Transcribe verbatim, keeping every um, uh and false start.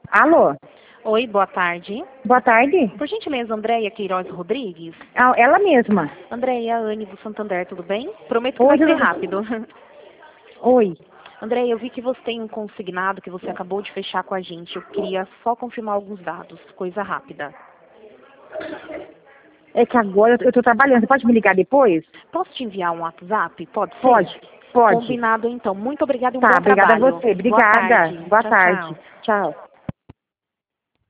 Alô? Oi, boa tarde. Boa tarde. Por gentileza, Andréia Queiroz Rodrigues? Ah, ela mesma. Andréia, Anne do Santander, tudo bem? Prometo que Oi, vai ser tudo- rápido. Oi. Andréia, eu vi que você tem um consignado que você acabou de fechar com a gente. Eu queria só confirmar alguns dados, coisa rápida. É que agora eu tô trabalhando. Você pode me ligar depois? Posso te enviar um WhatsApp? Pode ser? Pode. Pode. Combinado, então. Muito obrigada e um Tá, bom obrigada a trabalho. você. Boa Obrigada. tarde. Boa Tchau, tarde. tchau. Tchau.